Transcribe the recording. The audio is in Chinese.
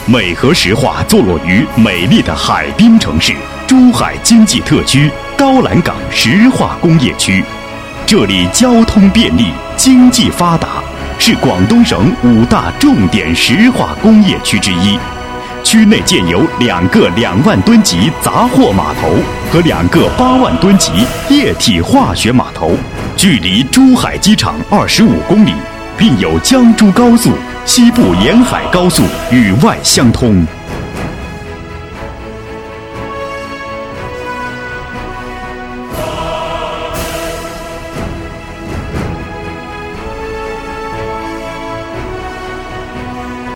美和石化坐落于美丽的海滨城市珠海经济特区高栏港石化工业区，这里交通便利，经济发达，是广东省5大重点石化工业区之一。区内建有2个2万吨级杂货码头和2个8万吨级液体化学码头，距离珠海机场25公里，并有江珠高速、西部沿海高速与外相通。